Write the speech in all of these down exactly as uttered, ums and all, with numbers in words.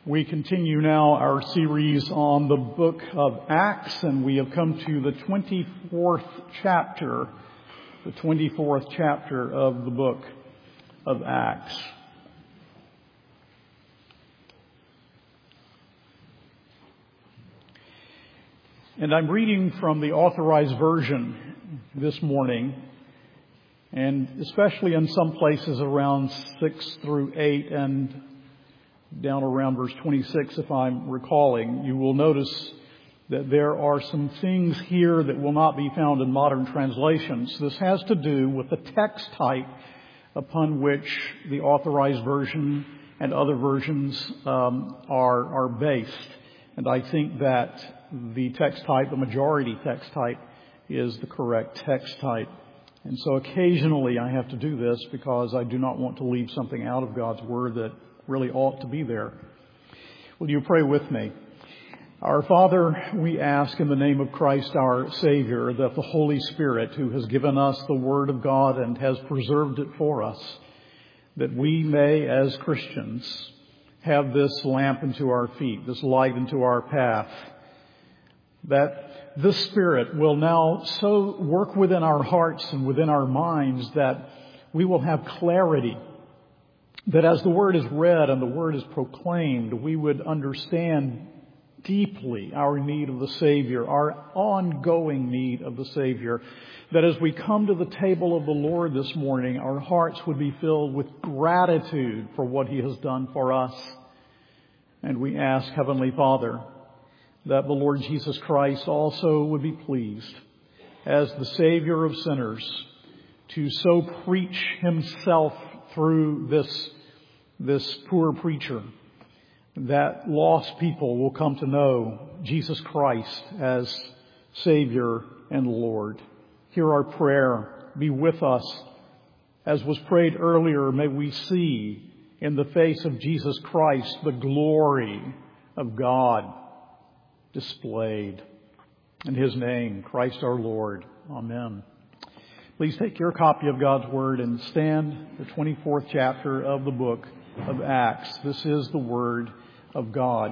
We continue now our series on the book of Acts, and we have come to the twenty-fourth chapter, the twenty-fourth chapter of the book of Acts. And I'm reading from the Authorized Version this morning, and especially in some places around six through eight and down around verse twenty-six, if I'm recalling, you will notice that there are some things here that will not be found in modern translations. This has to do with the text type upon which the Authorized Version and other versions um, are, are based. And I think that the text type, the majority text type, is the correct text type. And so occasionally I have to do this because I do not want to leave something out of God's Word that really ought to be there. Will you pray with me? Our Father, we ask in the name of Christ our Savior that the Holy Spirit, who has given us the Word of God and has preserved it for us, that we may, as Christians, have this lamp into our feet, this light into our path, that the Spirit will now so work within our hearts and within our minds that we will have clarity, that as the Word is read and the Word is proclaimed, we would understand deeply our need of the Savior, our ongoing need of the Savior. That as we come to the table of the Lord this morning, our hearts would be filled with gratitude for what He has done for us. And we ask, Heavenly Father, that the Lord Jesus Christ also would be pleased, as the Savior of sinners, to so preach Himself through this this poor preacher, that lost people will come to know Jesus Christ as Savior and Lord. Hear our prayer. Be with us. As was prayed earlier, may we see in the face of Jesus Christ the glory of God displayed. In His name, Christ our Lord. Amen. Please take your copy of God's Word and stand the twenty-fourth chapter of the book of Acts. This is the Word of God.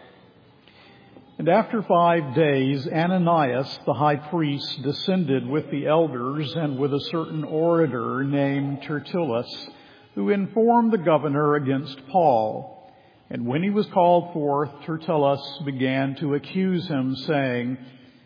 And after five days, Ananias, the high priest, descended with the elders and with a certain orator named Tertullus, who informed the governor against Paul. And when he was called forth, Tertullus began to accuse him, saying,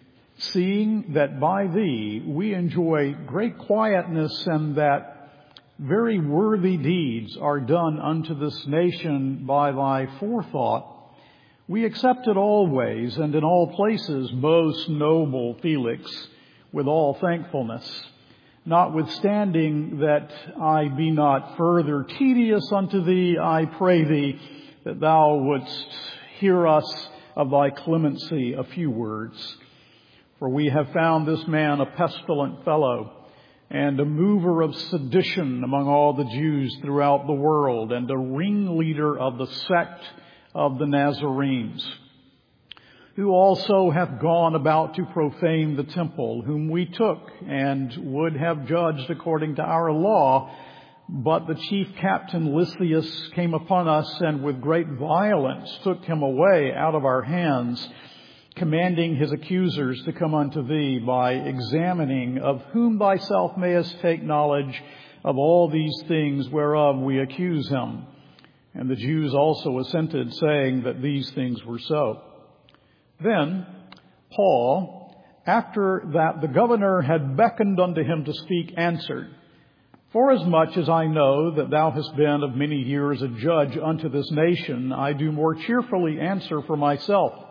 "Seeing that by thee we enjoy great quietness, and that very worthy deeds are done unto this nation by thy forethought, we accept it always and in all places, most noble Felix, with all thankfulness. Notwithstanding that I be not further tedious unto thee, I pray thee that thou wouldst hear us of thy clemency a few words. For we have found this man a pestilent fellow, and a mover of sedition among all the Jews throughout the world, and a ringleader of the sect of the Nazarenes, who also hath gone about to profane the temple, whom we took and would have judged according to our law. But the chief captain Lysias came upon us, and with great violence took him away out of our hands, commanding his accusers to come unto thee by examining of whom thyself mayest take knowledge of all these things whereof we accuse him. And the Jews also assented, saying that these things were so. Then Paul, after that the governor had beckoned unto him to speak, answered, Forasmuch as I know that thou hast been of many years a judge unto this nation, I do more cheerfully answer for myself,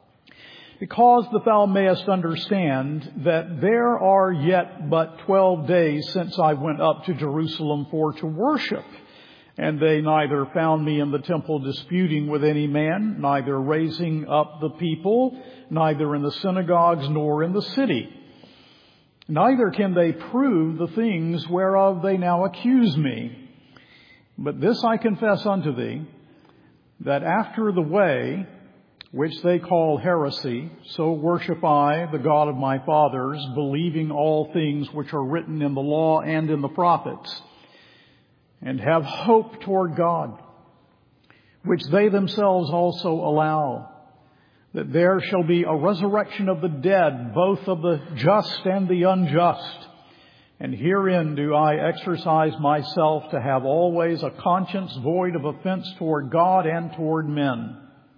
because that thou mayest understand that there are yet but twelve days since I went up to Jerusalem for to worship. And they neither found me in the temple disputing with any man, neither raising up the people, neither in the synagogues nor in the city. Neither can they prove the things whereof they now accuse me. But this I confess unto thee, that after the way which they call heresy, so worship I the God of my fathers, believing all things which are written in the law and in the prophets, and have hope toward God, which they themselves also allow, that there shall be a resurrection of the dead, both of the just and the unjust. And herein do I exercise myself to have always a conscience void of offense toward God and toward men.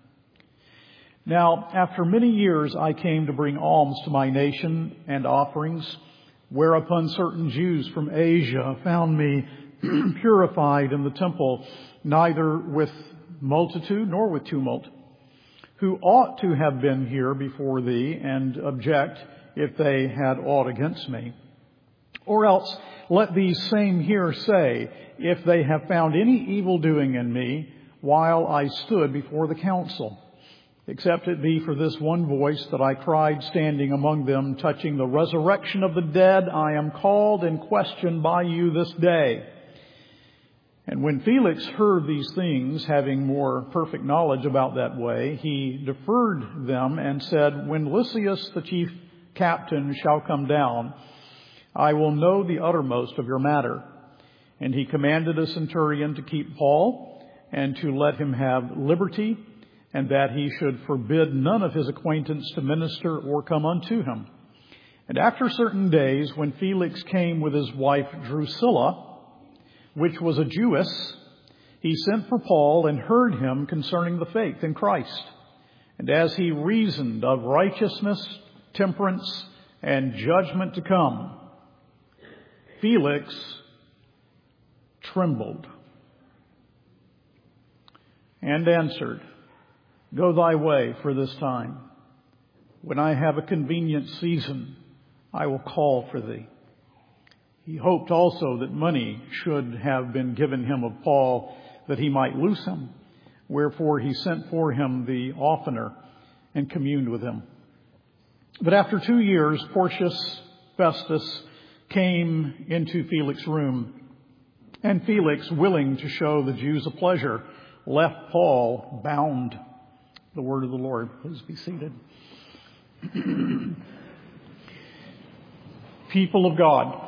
Now, after many years I came to bring alms to my nation and offerings, whereupon certain Jews from Asia found me purified in the temple, neither with multitude nor with tumult, who ought to have been here before thee and object if they had aught against me. Or else let these same here say, if they have found any evil doing in me while I stood before the council, except it be for this one voice that I cried standing among them, touching the resurrection of the dead, I am called and questioned by you this day. And when Felix heard these things, having more perfect knowledge about that way, he deferred them and said, when Lysias the chief captain shall come down, I will know the uttermost of your matter. And he commanded a centurion to keep Paul and to let him have liberty, and that he should forbid none of his acquaintance to minister or come unto him. And after certain days, when Felix came with his wife Drusilla, which was a Jewess, he sent for Paul and heard him concerning the faith in Christ. And as he reasoned of righteousness, temperance, and judgment to come, Felix trembled and answered, go thy way for this time. When I have a convenient season, I will call for thee. He hoped also that money should have been given him of Paul, that he might loose him. Wherefore he sent for him the oftener and communed with him. But after two years, Porcius Festus came into Felix's room. And Felix, willing to show the Jews a pleasure, left Paul bound. The word of the Lord. Please be seated. People of God,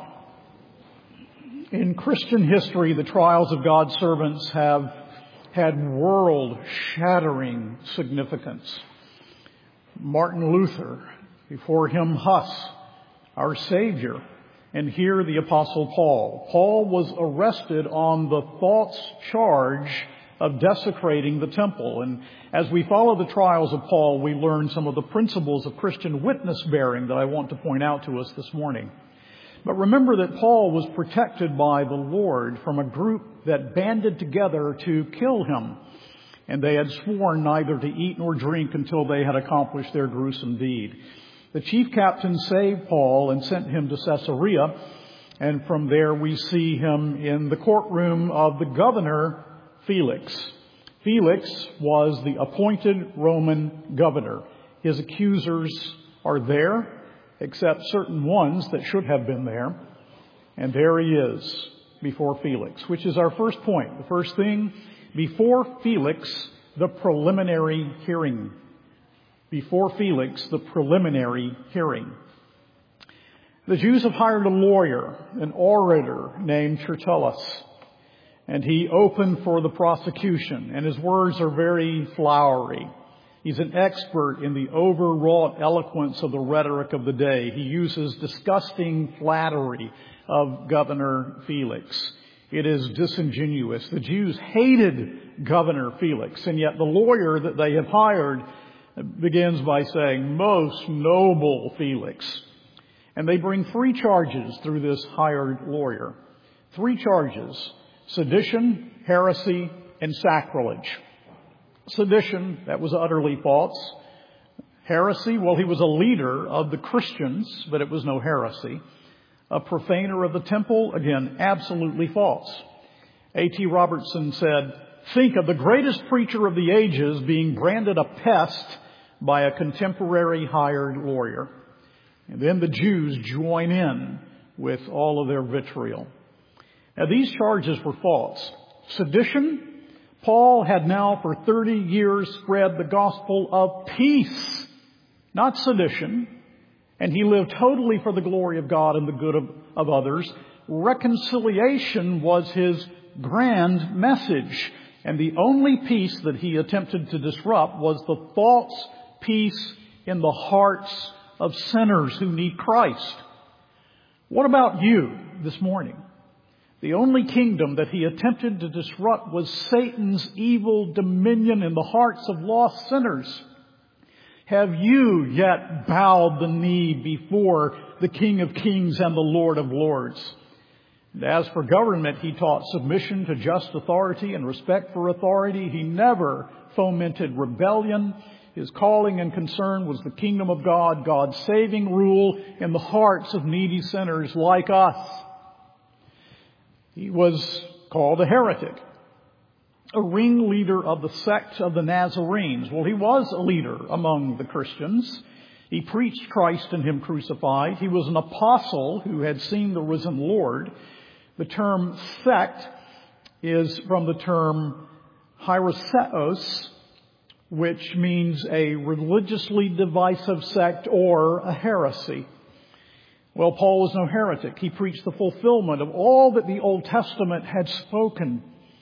in Christian history, the trials of God's servants have had world-shattering significance. Martin Luther, before him Huss, our Savior, and here the Apostle Paul. Paul was arrested on the false charge of desecrating the temple. And as we follow the trials of Paul, we learn some of the principles of Christian witness bearing that I want to point out to us this morning. But remember that Paul was protected by the Lord from a group that banded together to kill him. And they had sworn neither to eat nor drink until they had accomplished their gruesome deed. The chief captain saved Paul and sent him to Caesarea. And from there we see him in the courtroom of the governor, Felix. Felix was the appointed Roman governor. His accusers are there, except certain ones that should have been there. And there he is before Felix, which is our first point. The first thing, before Felix, the preliminary hearing. Before Felix, the preliminary hearing. The Jews have hired a lawyer, an orator named Tertullus. And he opened for the prosecution, and his words are very flowery. He's an expert in the overwrought eloquence of the rhetoric of the day. He uses disgusting flattery of Governor Felix. It is disingenuous. The Jews hated Governor Felix, and yet the lawyer that they have hired begins by saying, most noble Felix. And they bring three charges through this hired lawyer. Three charges. Sedition, heresy, and sacrilege. Sedition, that was utterly false. Heresy, well, he was a leader of the Christians, but it was no heresy. A profaner of the temple, again, absolutely false. A T Robertson said, think of the greatest preacher of the ages being branded a pest by a contemporary hired lawyer. And then the Jews join in with all of their vitriol. Now, these charges were false. Sedition, Paul had now for thirty years spread the gospel of peace, not sedition, and he lived totally for the glory of God and the good of, of others. Reconciliation was his grand message, And the only peace that he attempted to disrupt was the false peace in the hearts of sinners who need Christ. What about you this morning? The only kingdom that he attempted to disrupt was Satan's evil dominion in the hearts of lost sinners. Have you yet bowed the knee before the King of Kings and the Lord of Lords? And as for government, he taught submission to just authority and respect for authority. He never fomented rebellion. His calling and concern was the kingdom of God, God's saving rule in the hearts of needy sinners like us. He was called a heretic, a ringleader of the sect of the Nazarenes. Well, he was a leader among the Christians. He preached Christ and Him crucified. He was an apostle who had seen the risen Lord. The term sect is from the term hieroseos, which means a religiously divisive sect or a heresy. Well, Paul was no heretic. He preached the fulfillment of all that the Old Testament had spoken.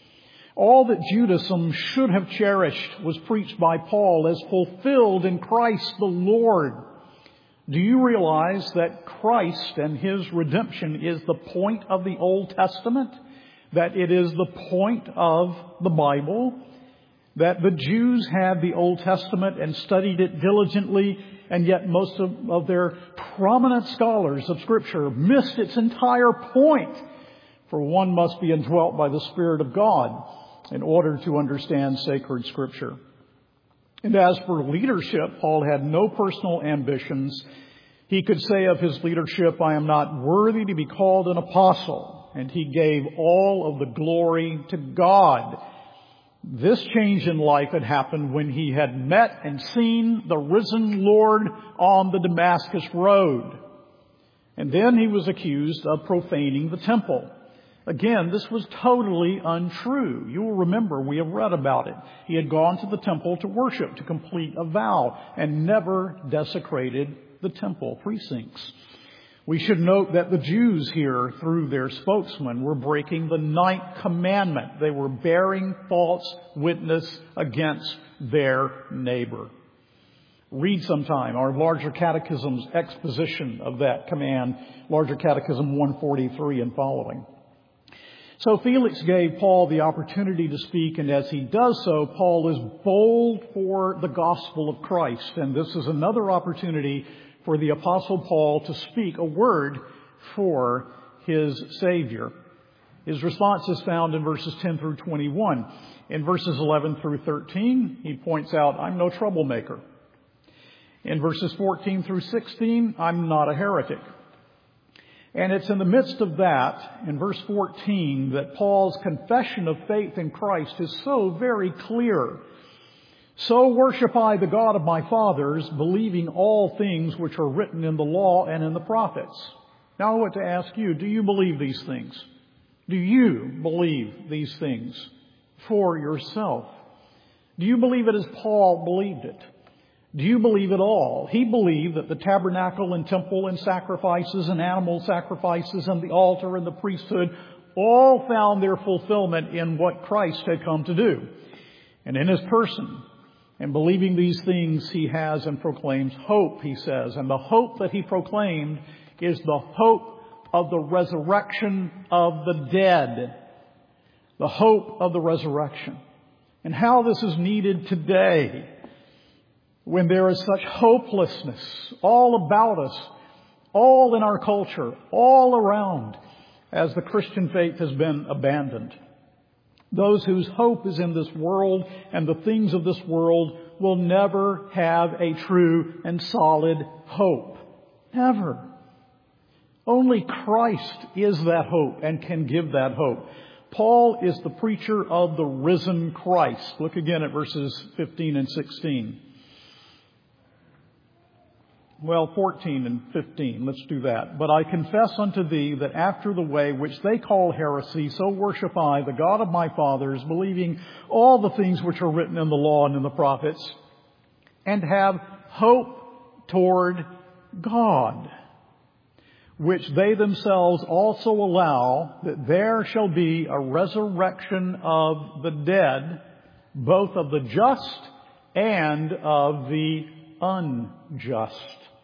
All that Judaism should have cherished was preached by Paul as fulfilled in Christ the Lord. Do you realize that Christ and His redemption is the point of the Old Testament? That it is the point of the Bible? That the Jews had the Old Testament and studied it diligently, and yet most of, of their prominent scholars of Scripture missed its entire point. For one must be indwelt by the Spirit of God in order to understand sacred Scripture. And as for leadership, Paul had no personal ambitions. He could say of his leadership, I am not worthy to be called an apostle. And he gave all of the glory to God. This change in life had happened when he had met and seen the risen Lord on the Damascus road. And then he was accused of profaning the temple. Again, this was totally untrue. You will remember we have read about it. He had gone to the temple to worship, to complete a vow, and never desecrated the temple precincts. We should note that the Jews here, through their spokesman, were breaking the ninth commandment. They were bearing false witness against their neighbor. Read sometime our Larger Catechism's exposition of that command, Larger Catechism one forty-three and following. So Felix gave Paul the opportunity to speak, and as he does so, Paul is bold for the gospel of Christ. And this is another opportunity for the Apostle Paul to speak a word for his Savior. His response is found in verses ten through twenty-one. In verses eleven through thirteen, he points out, I'm no troublemaker. In verses fourteen through sixteen, I'm not a heretic. And it's in the midst of that, in verse fourteen, that Paul's confession of faith in Christ is so very clear. So worship I the God of my fathers, believing all things which are written in the law and in the prophets. Now I want to ask you, do you believe these things? Do you believe these things for yourself? Do you believe it as Paul believed it? Do you believe it all? He believed that the tabernacle and temple and sacrifices and animal sacrifices and the altar and the priesthood all found their fulfillment in what Christ had come to do and in His person. And believing these things, he has and proclaims hope, he says. And the hope that he proclaimed is the hope of the resurrection of the dead. The hope of the resurrection. And how this is needed today when there is such hopelessness all about us, all in our culture, all around, as the Christian faith has been abandoned. Those whose hope is in this world and the things of this world will never have a true and solid hope. Never. Only Christ is that hope and can give that hope. Paul is the preacher of the risen Christ. Look again at verses fifteen and sixteen. Well, fourteen and fifteen. Let's do that. But I confess unto thee that after the way which they call heresy, so worship I the God of my fathers, believing all the things which are written in the law and in the prophets, and have hope toward God. which they themselves also allow, that there shall be a resurrection of the dead, both of the just and of the unjust.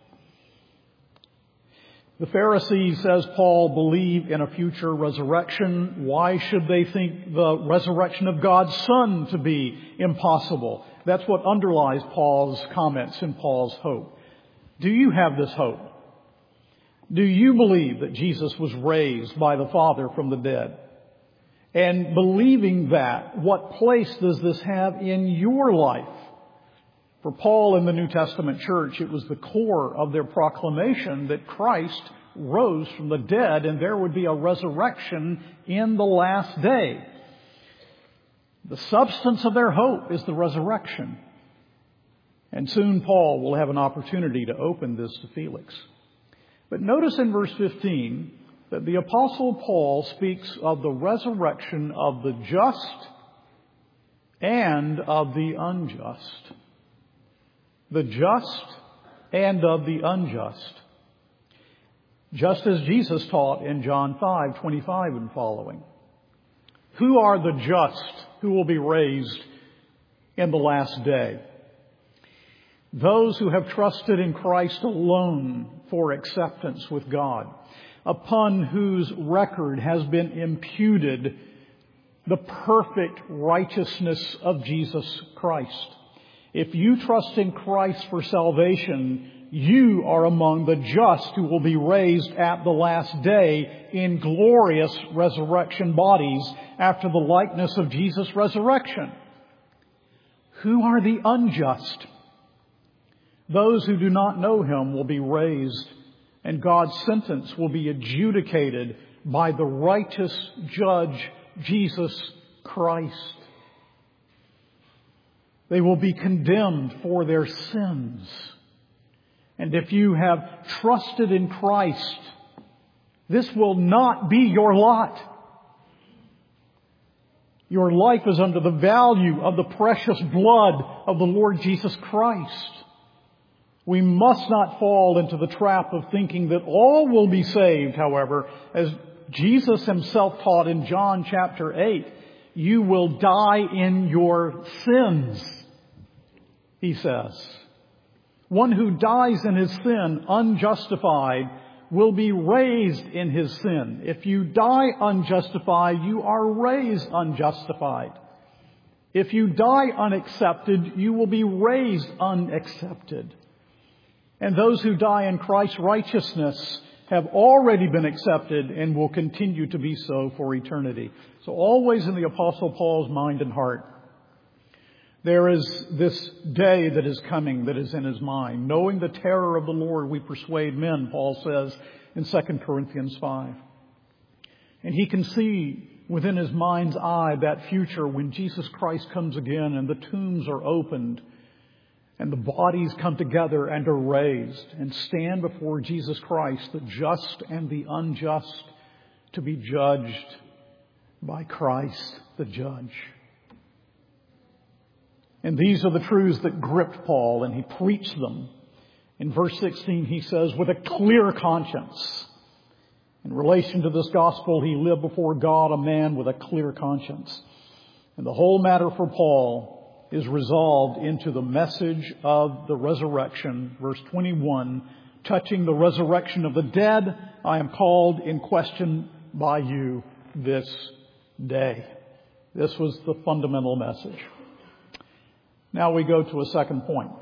The Pharisees, says Paul, believe in a future resurrection. Why should they think the resurrection of God's Son to be impossible? That's what underlies Paul's comments and Paul's hope. Do you have this hope? Do you believe that Jesus was raised by the Father from the dead? And believing that, what place does this have in your life? For Paul in the New Testament church, it was the core of their proclamation that Christ rose from the dead and there would be a resurrection in the last day. The substance of their hope is the resurrection. And soon Paul will have an opportunity to open this to Felix. But notice in verse fifteen that the Apostle Paul speaks of the resurrection of the just and of the unjust. The just and of the unjust. Just as Jesus taught in John five twenty-five and following. Who are the just who will be raised in the last day? Those who have trusted in Christ alone for acceptance with God, upon whose record has been imputed the perfect righteousness of Jesus Christ. If you trust in Christ for salvation, you are among the just who will be raised at the last day in glorious resurrection bodies after the likeness of Jesus' resurrection. Who are the unjust? Those who do not know Him will be raised, and God's sentence will be adjudicated by the righteous judge, Jesus Christ. They will be condemned for their sins. And if you have trusted in Christ, this will not be your lot. Your life is under the value of the precious blood of the Lord Jesus Christ. We must not fall into the trap of thinking that all will be saved, however, as Jesus Himself taught in John chapter eight, you will die in your sins, He says. One who dies in his sin unjustified will be raised in his sin. If you die unjustified, you are raised unjustified. If you die unaccepted, you will be raised unaccepted. And those who die in Christ's righteousness have already been accepted and will continue to be so for eternity. So always in the Apostle Paul's mind and heart, there is this day that is coming that is in his mind. Knowing the terror of the Lord, we persuade men, Paul says in Second Corinthians five. And he can see within his mind's eye that future when Jesus Christ comes again and the tombs are opened and the bodies come together and are raised and stand before Jesus Christ, the just and the unjust, to be judged by Christ the judge. And these are the truths that gripped Paul, and he preached them. In verse sixteen, he says, with a clear conscience. In relation to this gospel, he lived before God, a man with a clear conscience. And the whole matter for Paul is resolved into the message of the resurrection. Verse twenty-one, touching the resurrection of the dead, I am called in question by you this day. This was the fundamental message. Now we go to a second point.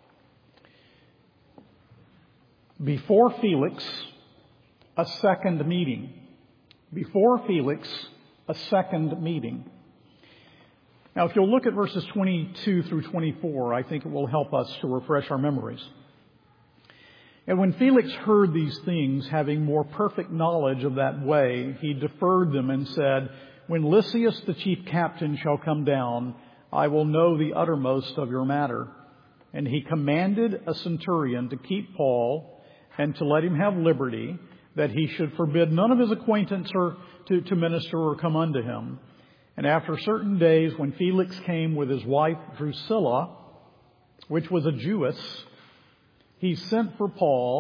Before Felix, a second meeting. Before Felix, a second meeting. Now, if you'll look at verses twenty-two through twenty-four, I think it will help us to refresh our memories. And when Felix heard these things, having more perfect knowledge of that way, he deferred them and said, when Lysias the chief captain shall come down, I will know the uttermost of your matter. And he commanded a centurion to keep Paul and to let him have liberty, that he should forbid none of his acquaintance or to, to minister or come unto him. And after certain days, when Felix came with his wife Drusilla, which was a Jewess, he sent for Paul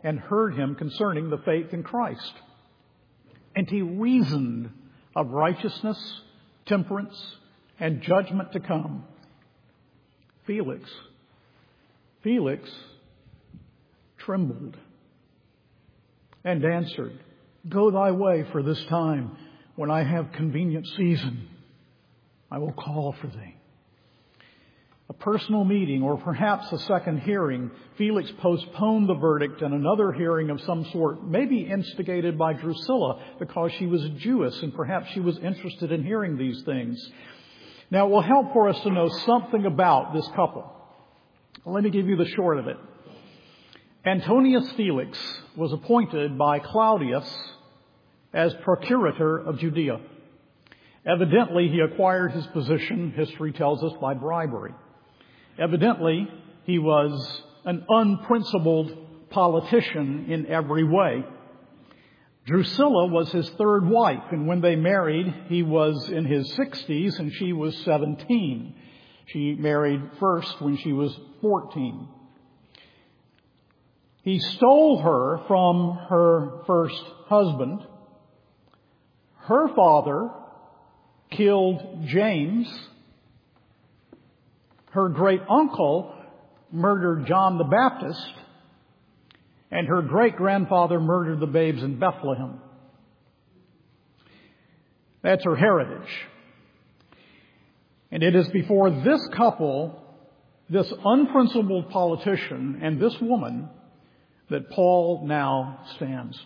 and heard him concerning the faith in Christ. And he reasoned of righteousness, temperance, and judgment to come. Felix, Felix trembled and answered, Go thy way, for this time, when I have convenient season, I will call for thee. A personal meeting, or perhaps a second hearing, Felix postponed the verdict and another hearing of some sort, maybe instigated by Drusilla because she was a Jewess and perhaps she was interested in hearing these things. Now, it will help for us to know something about this couple. Let me give you the short of it. Antonius Felix was appointed by Claudius as procurator of Judea. Evidently, he acquired his position, history tells us, by bribery. Evidently, he was an unprincipled politician in every way. Drusilla was his third wife, and when they married, he was in his sixties and she was seventeen. She married first when she was fourteen. He stole her from her first husband. Her father killed James. Her great uncle murdered John the Baptist. And her great grandfather murdered the babes in Bethlehem. That's her heritage. And it is before this couple, this unprincipled politician and this woman, that Paul now stands.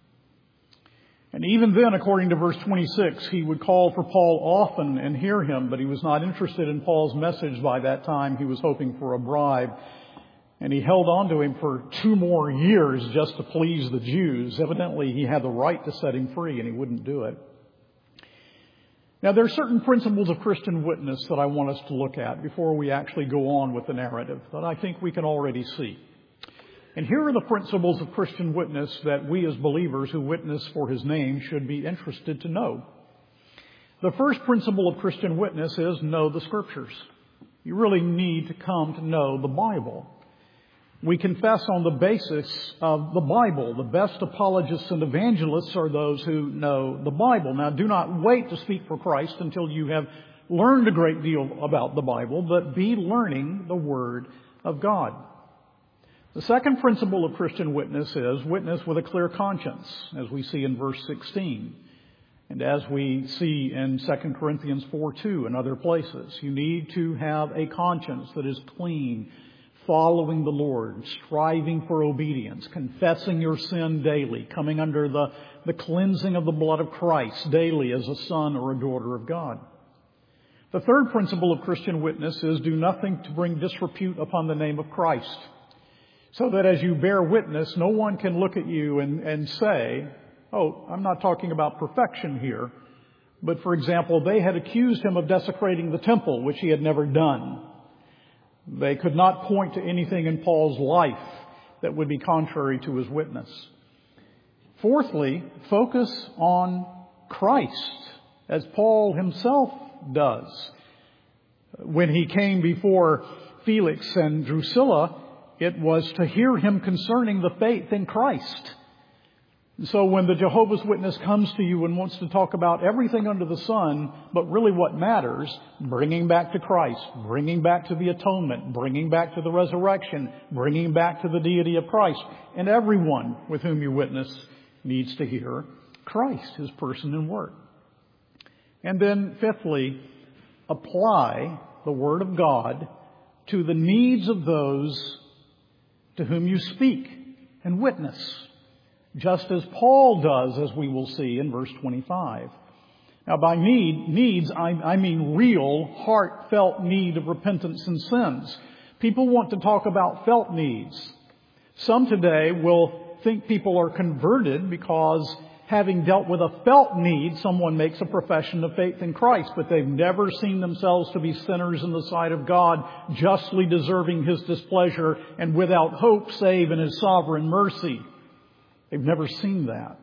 And even then, according to verse twenty-six, he would call for Paul often and hear him, but he was not interested in Paul's message by that time. He was hoping for a bribe. And he held on to him for two more years just to please the Jews. Evidently, he had the right to set him free, and he wouldn't do it. Now, there are certain principles of Christian witness that I want us to look at before we actually go on with the narrative that I think we can already see. And here are the principles of Christian witness that we as believers who witness for His name should be interested to know. The first principle of Christian witness is know the Scriptures. You really need to come to know the Bible. We confess on the basis of the Bible. The best apologists and evangelists are those who know the Bible. Now, do not wait to speak for Christ until you have learned a great deal about the Bible, but be learning the Word of God. The second principle of Christian witness is witness with a clear conscience, as we see in verse sixteen. And as we see in Second Corinthians four two and other places, you need to have a conscience that is clean, following the Lord, striving for obedience, confessing your sin daily, coming under the, the cleansing of the blood of Christ daily as a son or a daughter of God. The third principle of Christian witness is do nothing to bring disrepute upon the name of Christ, so that as you bear witness, no one can look at you and, and say, oh, I'm not talking about perfection here, but for example, they had accused him of desecrating the temple, which he had never done. They could not point to anything in Paul's life that would be contrary to his witness. Fourthly, focus on Christ, as Paul himself does. When he came before Felix and Drusilla, it was to hear him concerning the faith in Christ. So when the Jehovah's Witness comes to you and wants to talk about everything under the sun, but really what matters, bringing back to Christ, bringing back to the atonement, bringing back to the resurrection, bringing back to the deity of Christ. And everyone with whom you witness needs to hear Christ, His person and work. And then fifthly, apply the Word of God to the needs of those to whom you speak and witness, just as Paul does, as we will see in verse twenty-five. Now, by need, needs, I, I mean real, heartfelt need of repentance and sins. People want to talk about felt needs. Some today will think people are converted because, having dealt with a felt need, someone makes a profession of faith in Christ, but they've never seen themselves to be sinners in the sight of God, justly deserving His displeasure and without hope save in His sovereign mercy. They've never seen that.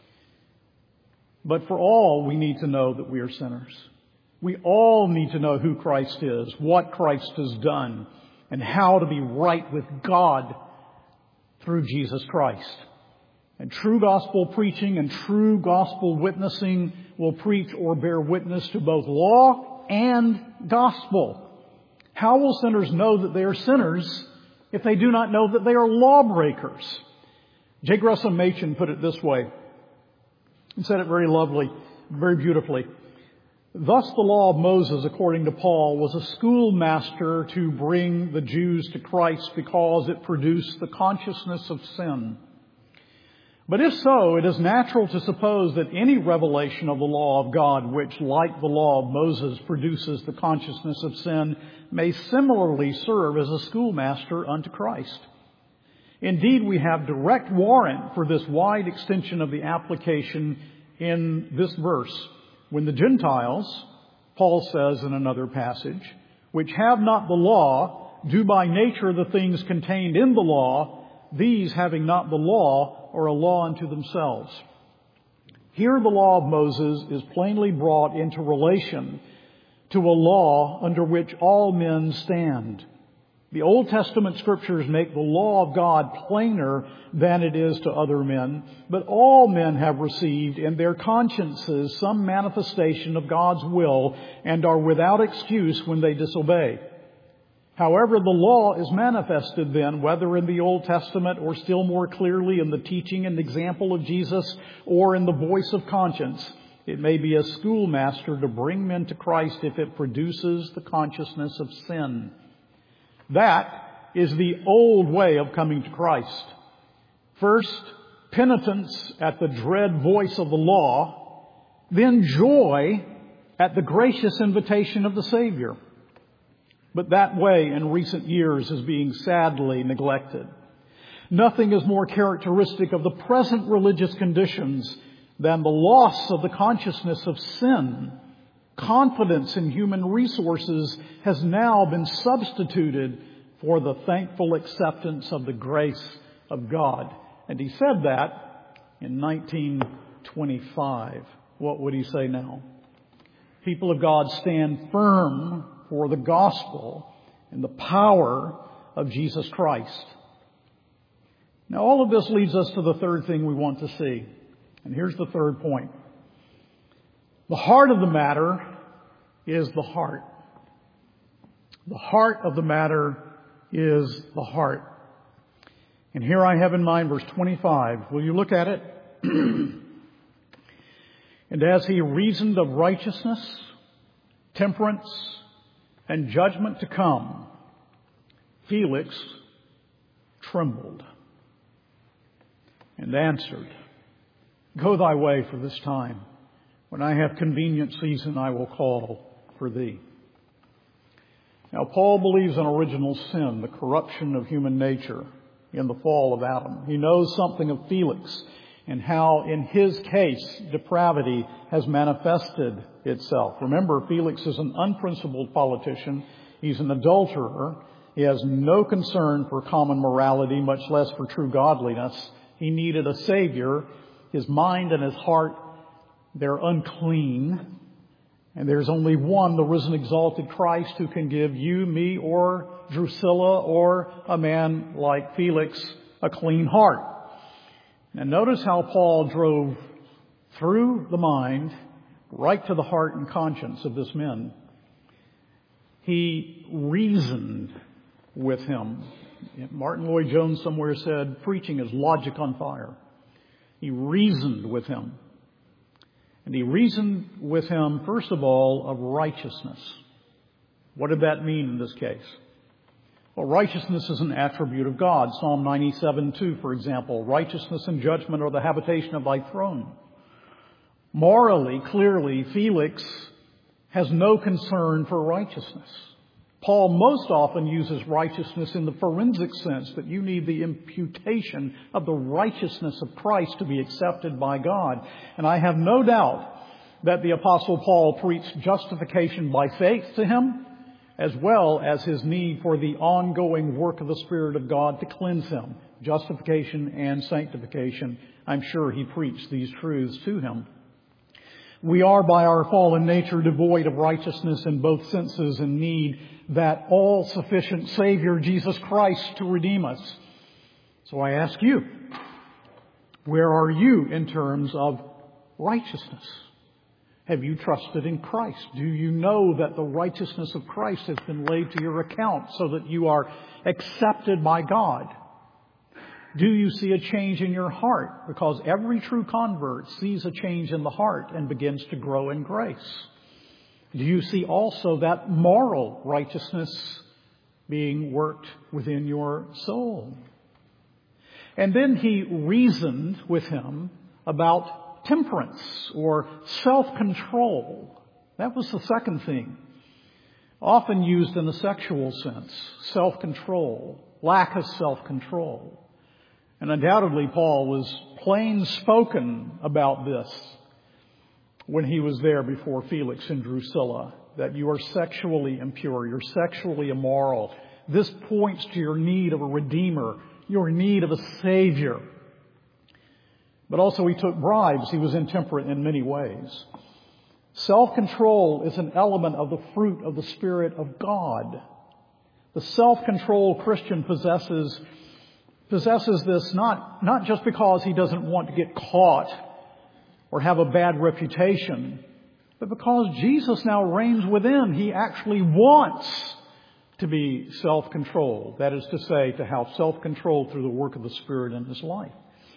But for all, we need to know that we are sinners. We all need to know who Christ is, what Christ has done, and how to be right with God through Jesus Christ. And true gospel preaching and true gospel witnessing will preach or bear witness to both law and gospel. How will sinners know that they are sinners if they do not know that they are lawbreakers? J. Gresham Machen put it this way. He said it very lovely, very beautifully. Thus the law of Moses, according to Paul, was a schoolmaster to bring the Jews to Christ because it produced the consciousness of sin. But if so, it is natural to suppose that any revelation of the law of God, which, like the law of Moses, produces the consciousness of sin, may similarly serve as a schoolmaster unto Christ. Indeed, we have direct warrant for this wide extension of the application in this verse. When the Gentiles, Paul says in another passage, which have not the law, do by nature the things contained in the law, these, having not the law, are a law unto themselves. Here the law of Moses is plainly brought into relation to a law under which all men stand. The Old Testament scriptures make the law of God plainer than it is to other men, but all men have received in their consciences some manifestation of God's will and are without excuse when they disobey. However, the law is manifested then, whether in the Old Testament or still more clearly in the teaching and example of Jesus or in the voice of conscience. It may be a schoolmaster to bring men to Christ if it produces the consciousness of sin. That is the old way of coming to Christ. First, penitence at the dread voice of the law, then joy at the gracious invitation of the Savior. But that way in recent years is being sadly neglected. Nothing is more characteristic of the present religious conditions than the loss of the consciousness of sin. Confidence in human resources has now been substituted for the thankful acceptance of the grace of God. And he said that in nineteen twenty-five. What would he say now? People of God, stand firm for the gospel and the power of Jesus Christ. Now, all of this leads us to the third thing we want to see. And here's the third point. The heart of the matter is the heart. The heart of the matter is the heart. And here I have in mind verse twenty-five. Will you look at it? And as he reasoned of righteousness, temperance, and judgment to come, Felix trembled and answered, Go thy way for this time. When I have convenient season, I will call for thee. Now, Paul believes in original sin, the corruption of human nature in the fall of Adam. He knows something of Felix and how, in his case, depravity has manifested itself. Remember, Felix is an unprincipled politician. He's an adulterer. He has no concern for common morality, much less for true godliness. He needed a Savior. His mind and his heart, they're unclean. And there's only one, the risen exalted Christ, who can give you, me, or Drusilla, or a man like Felix, a clean heart. And notice how Paul drove through the mind, right to the heart and conscience of this man. He reasoned with him. Martin Lloyd-Jones somewhere said, preaching is logic on fire. He reasoned with him. And he reasoned with him, first of all, of righteousness. What did that mean in this case? Well, righteousness is an attribute of God. Psalm ninety-seven two, for example, righteousness and judgment are the habitation of thy throne. Morally, clearly, Felix has no concern for righteousness. Paul most often uses righteousness in the forensic sense, that you need the imputation of the righteousness of Christ to be accepted by God. And I have no doubt that the Apostle Paul preached justification by faith to him, as well as his need for the ongoing work of the Spirit of God to cleanse him. Justification and sanctification. I'm sure he preached these truths to him. We are by our fallen nature devoid of righteousness in both senses and need that all-sufficient Savior, Jesus Christ, to redeem us. So I ask you, where are you in terms of righteousness? Have you trusted in Christ? Do you know that the righteousness of Christ has been laid to your account so that you are accepted by God? Do you see a change in your heart? Because every true convert sees a change in the heart and begins to grow in grace. Do you see also that moral righteousness being worked within your soul? And then he reasoned with him about temperance or self-control. That was the second thing, often used in the sexual sense, self-control, lack of self-control. And undoubtedly Paul was plain spoken about this when he was there before Felix and Drusilla, that you are sexually impure, you're sexually immoral. This points to your need of a Redeemer, your need of a Savior. But also he took bribes. He was intemperate in many ways. Self-control is an element of the fruit of the Spirit of God. The self-control Christian possesses possesses this not, not just because he doesn't want to get caught or have a bad reputation, but because Jesus now reigns within. He actually wants to be self-controlled. That is to say, to have self-control through the work of the Spirit in his life.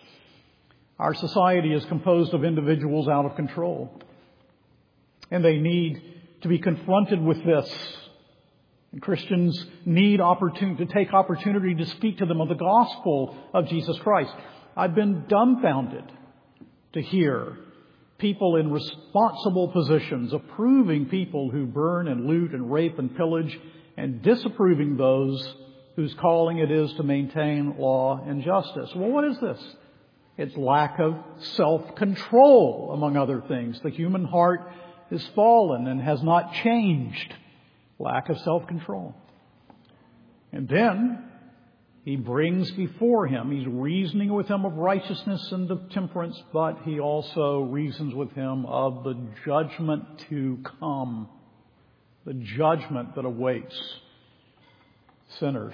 Our society is composed of individuals out of control, and they need to be confronted with this. And Christians need opportunity to take opportunity to speak to them of the gospel of Jesus Christ. I've been dumbfounded to hear people in responsible positions approving people who burn and loot and rape and pillage, and disapproving those whose calling it is to maintain law and justice. Well, what is this? It's lack of self-control, among other things. The human heart is fallen and has not changed. Lack of self-control. And then he brings before him, he's reasoning with him of righteousness and of temperance, but he also reasons with him of the judgment to come. The judgment that awaits sinners.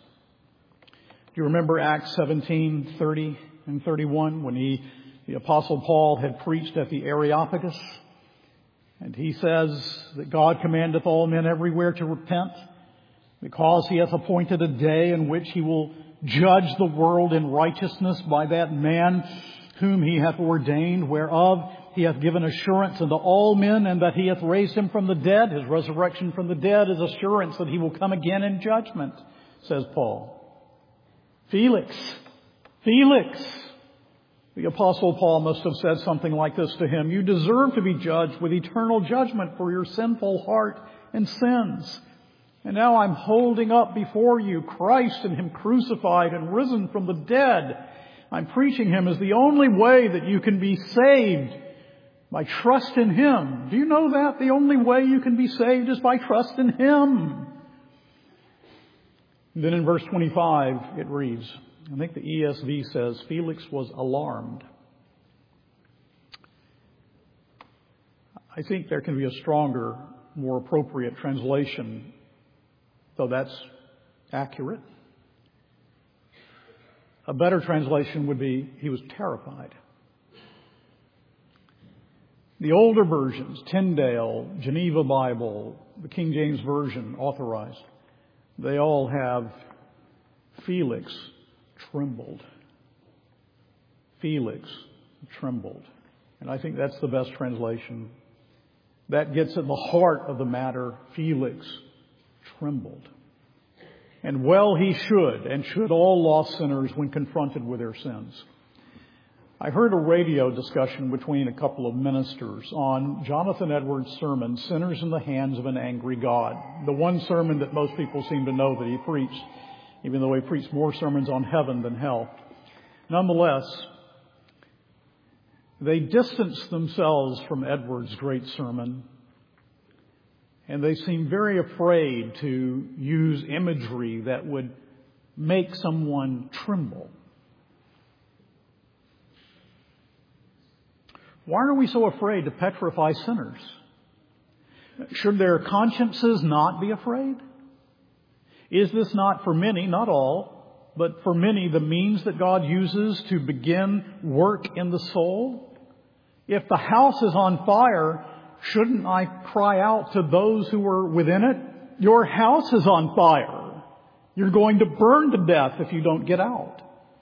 Do you remember Acts seventeen, thirty and thirty-one, when he, the Apostle Paul had preached at the Areopagus? And he says that God commandeth all men everywhere to repent, because he hath appointed a day in which he will judge the world in righteousness by that man whom he hath ordained, whereof he hath given assurance unto all men, and that he hath raised him from the dead. His resurrection from the dead is assurance that he will come again in judgment, says Paul. Felix, Felix, the Apostle Paul must have said something like this to him: you deserve to be judged with eternal judgment for your sinful heart and sins. And now I'm holding up before you Christ and him crucified and risen from the dead. I'm preaching him as the only way that you can be saved, by trust in him. Do you know that? The only way you can be saved is by trust in him. And then in verse twenty-five it reads, I think the E S V says, Felix was alarmed. I think there can be a stronger, more appropriate translation, though that's accurate. A better translation would be, he was terrified. The older versions, Tyndale, Geneva Bible, the King James Version authorized, they all have Felix trembled. Felix trembled. And I think that's the best translation. That gets at the heart of the matter. Felix trembled. And well he should, and should all lost sinners when confronted with their sins. I heard a radio discussion between a couple of ministers on Jonathan Edwards' sermon, Sinners in the Hands of an Angry God. The one sermon that most people seem to know that he preached, even though he preached more sermons on heaven than hell. Nonetheless, they distanced themselves from Edwards' great sermon, and they seemed very afraid to use imagery that would make someone tremble. Why are we so afraid to petrify sinners? Should their consciences not be afraid? Is this not for many, not all, but for many, the means that God uses to begin work in the soul. If the house is on fire, shouldn't I cry out to those who are within it? Your house is on fire. You're going to burn to death if you don't get out.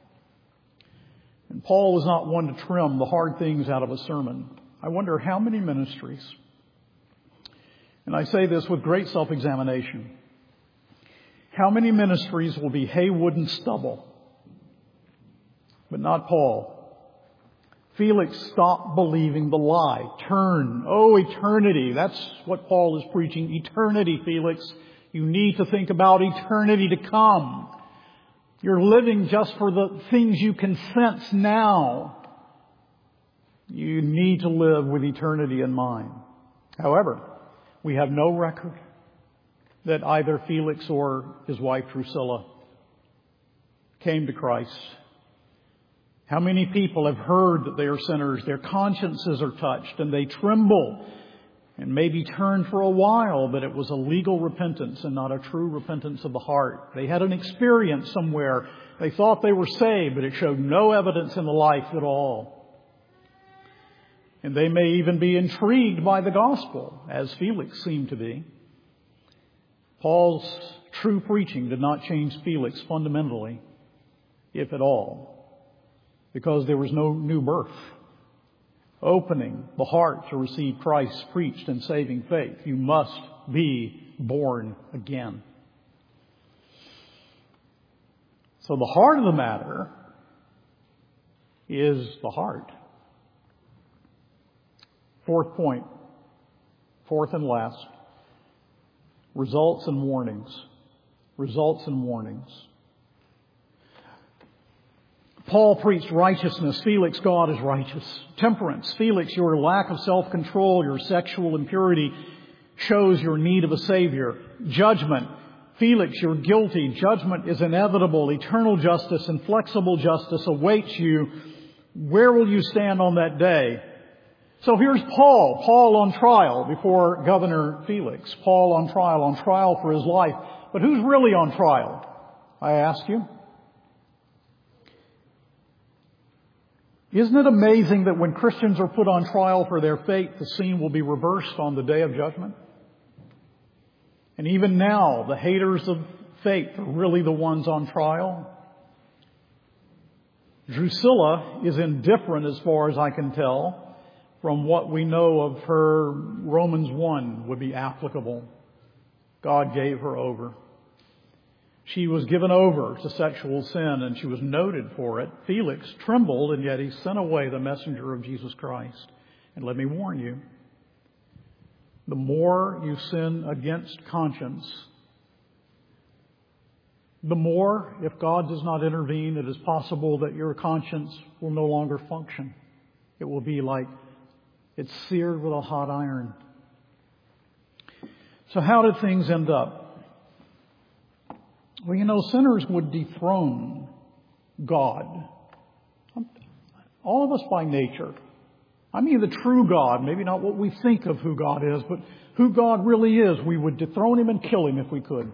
And Paul was not one to trim the hard things out of a sermon. I wonder how many ministries, and I say this with great self-examination, how many ministries will be hay, wood, and stubble, but not Paul. Felix, stop believing the lie. Turn. Oh, eternity. That's what Paul is preaching. Eternity, Felix. You need to think about eternity to come. You're living just for the things you can sense now. You need to live with eternity in mind. However, we have no record that either Felix or his wife Drusilla came to Christ. How many people have heard that they are sinners, their consciences are touched, and they tremble and maybe turn for a while, but it was a legal repentance and not a true repentance of the heart. They had an experience somewhere. They thought they were saved, but it showed no evidence in the life at all. And they may even be intrigued by the gospel, as Felix seemed to be. Paul's true preaching did not change Felix fundamentally, if at all, because there was no new birth. Opening the heart to receive Christ's preached and saving faith. You must be born again. So the heart of the matter is the heart. Fourth point, fourth and last, results and warnings. Results and warnings. Paul preached righteousness. Felix, God is righteous. Temperance. Felix, your lack of self-control, your sexual impurity shows your need of a Savior. Judgment. Felix, you're guilty. Judgment is inevitable. Eternal justice and flexible justice awaits you. Where will you stand on that day? So here's Paul. Paul on trial before Governor Felix. Paul on trial, on trial for his life. But who's really on trial? I ask you. Isn't it amazing that when Christians are put on trial for their faith, the scene will be reversed on the day of judgment? And even now, the haters of faith are really the ones on trial. Drusilla is indifferent, as far as I can tell, from what we know of her. Romans one would be applicable. God gave her over. She was given over to sexual sin, and she was noted for it. Felix trembled, and yet he sent away the messenger of Jesus Christ. And let me warn you, the more you sin against conscience, the more, if God does not intervene, it is possible that your conscience will no longer function. It will be like it's seared with a hot iron. So how did things end up? Well, you know, sinners would dethrone God. All of us by nature. I mean the true God, maybe not what we think of who God is, but who God really is. We would dethrone Him and kill Him if we could.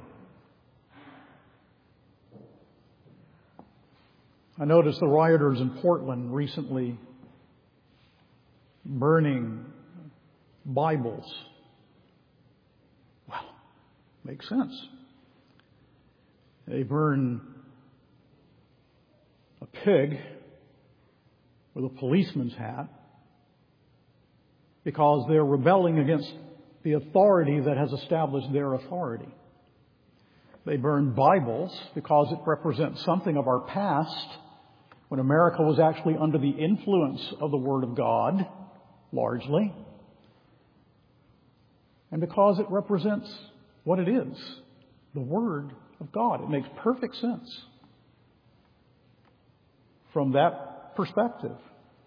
I noticed the rioters in Portland recently burning Bibles. Well, makes sense. They burn a pig with a policeman's hat because they're rebelling against the authority that has established their authority. They burn Bibles because it represents something of our past, when America was actually under the influence of the Word of God, largely, and because it represents what it is, the Word of God. It makes perfect sense from that perspective.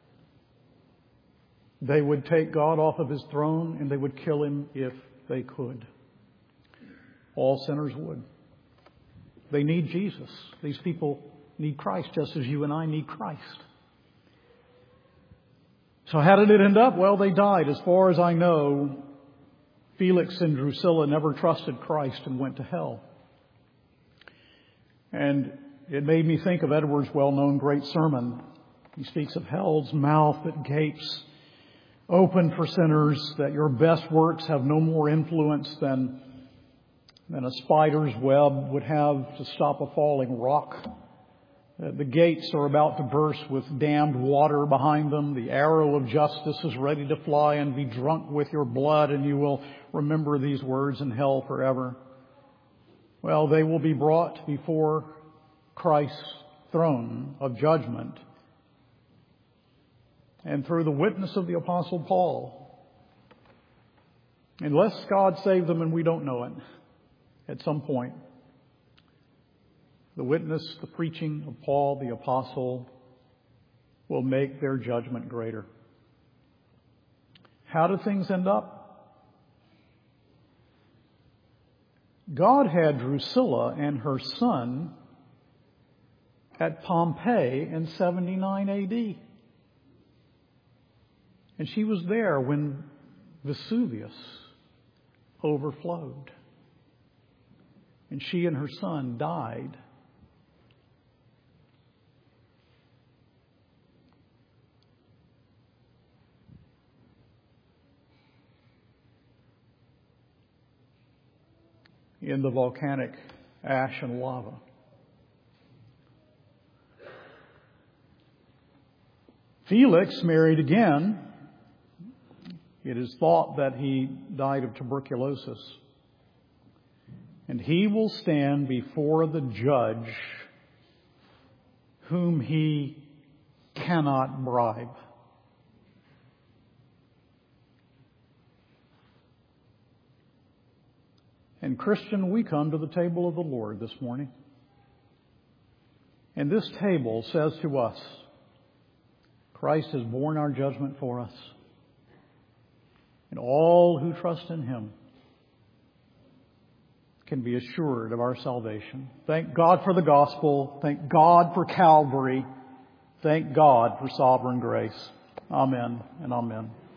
They would take God off of His throne and they would kill Him if they could. All sinners would. They need Jesus. These people need Christ just as you and I need Christ. So how did it end up? Well, they died. As far as I know, Felix and Drusilla never trusted Christ and went to hell. And It made me think of Edwards' well-known great sermon. He speaks of hell's mouth that gapes open for sinners, that your best works have no more influence than, than a spider's web would have to stop a falling rock. The gates are about to burst with damned water behind them. The arrow of justice is ready to fly and be drunk with your blood, and you will remember these words in hell forever. Well, they will be brought before Christ's throne of judgment. And through the witness of the Apostle Paul, unless God saved them and we don't know it, at some point, the witness, the preaching of Paul the Apostle will make their judgment greater. How do things end up? God had Drusilla and her son at Pompeii in seventy-nine A D. And she was there when Vesuvius overflowed. And she and her son died. In the volcanic ash and lava. Felix married again. It is thought that he died of tuberculosis. And he will stand before the judge whom he cannot bribe. And Christian, we come to the table of the Lord this morning. And this table says to us, Christ has borne our judgment for us. And all who trust in Him can be assured of our salvation. Thank God for the gospel. Thank God for Calvary. Thank God for sovereign grace. Amen and amen.